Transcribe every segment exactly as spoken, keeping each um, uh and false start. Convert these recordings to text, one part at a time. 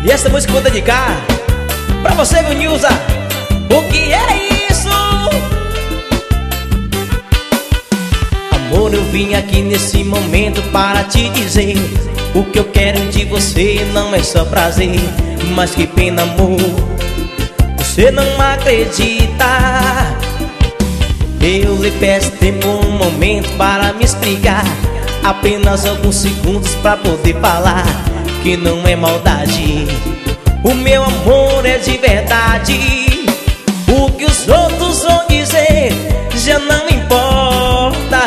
E essa música eu vou dedicar pra você, meu Nilza. O que é isso? Amor, eu vim aqui nesse momento para te dizer: o que eu quero de você não é só prazer, mas que pena, amor, você não acredita. Eu lhe peço tempo, um momento para me explicar, apenas alguns segundos pra poder falar que não é maldade. O meu amor é de verdade. O que os outros vão dizer já não importa.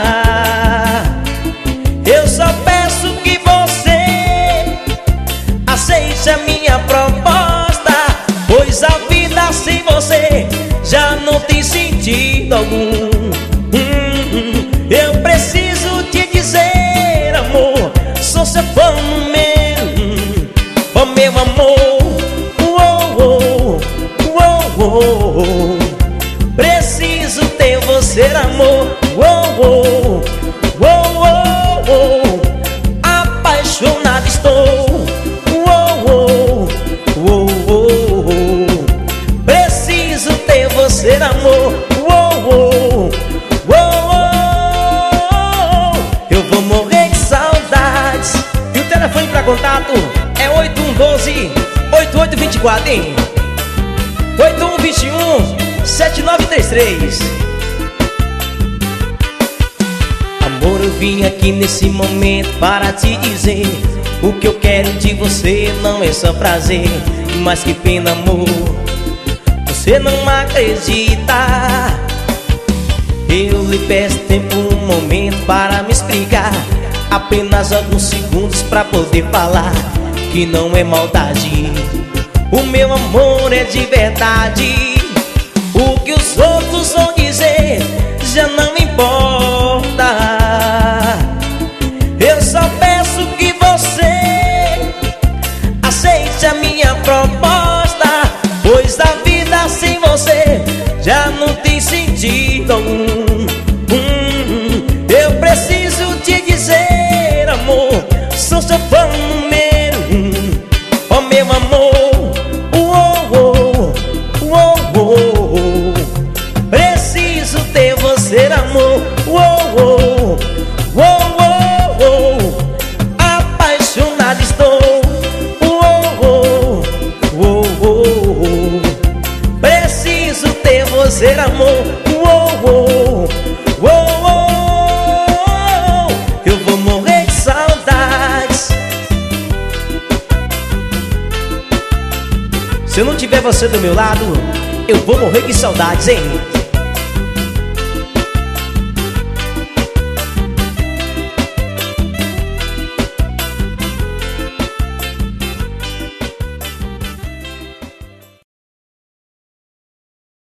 Eu só peço que você aceite a minha proposta, pois a vida sem você já não tem sentido algum. hum, Eu preciso te dizer, amor, sou seu fã mesmo. Oh, meu amor, oh, oh, oh, oh, oh. Preciso ter você, amor, oh, oh, oh, oh, oh. Apaixonado estou, oh, oh, oh, oh, oh. Preciso ter você, amor, oh, oh, oh, oh. Eu vou morrer de saudades. E o telefone pra contato é oito um um dois, oito oito dois quatro, hein? oito um dois um, sete nove três três. Amor, eu vim aqui nesse momento para te dizer: o que eu quero de você não é só prazer, mas que pena, amor, você não acredita. Eu lhe peço tempo, um momento para me explicar, apenas alguns segundos pra poder falar que não é maldade. O meu amor é de verdade. O que os outros vão dizer já não importa. Eu só peço que você aceite a minha proposta, pois a vida sem você já não tem sentido algum. hum, Eu preciso te dizer, amor, sou seu fã número um. Oh, meu amor, oh, oh, oh, oh, oh. Preciso ter você, amor, oh, oh, oh, oh, oh. Apaixonado estou, oh, oh, oh, oh, oh. Preciso ter você, amor, oh, oh, oh, oh, oh. Eu vou morrer de saudades. Se eu não tiver você do meu lado, eu vou morrer de saudades, hein?